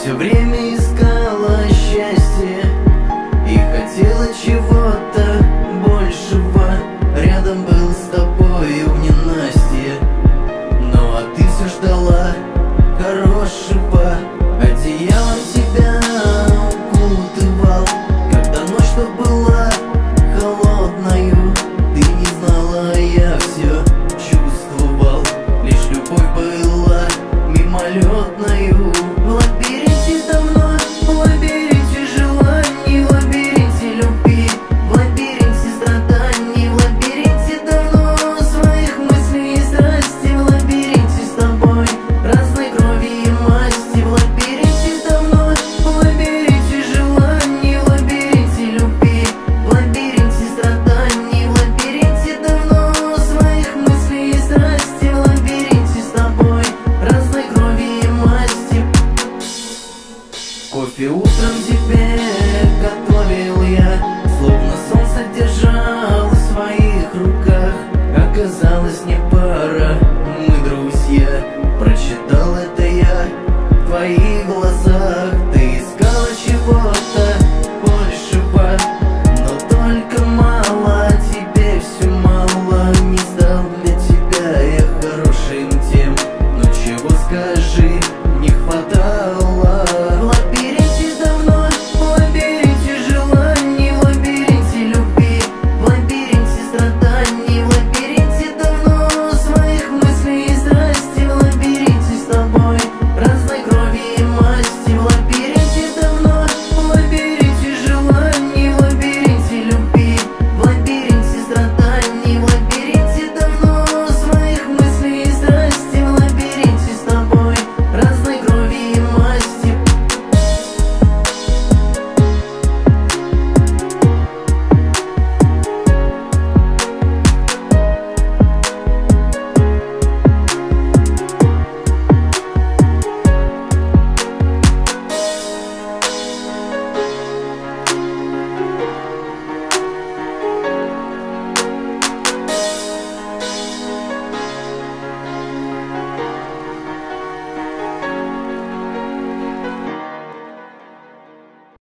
все время искала счастье и хотела чего-то большего. Рядом был с тобою в ненастье, ну а ты все ждала хорошего. Одеялом тебя укутывал, когда ночь-то была холодною. Ты не знала, я все чувствовал, лишь любовь была мимолетною. В лабиринте давно, в лабиринте желаний, в лабиринте любви, в лабиринте страданий, в лабиринте давно своих мыслей и страсти, в лабиринте с тобой разной крови и масти, в лабиринте давно, в лабиринте желаний, в лабиринте любви, в лабиринте страданий, в лабиринте давно своих мыслей и страсти, в лабиринте с тобой разной крови и масти. Кофе утром теперь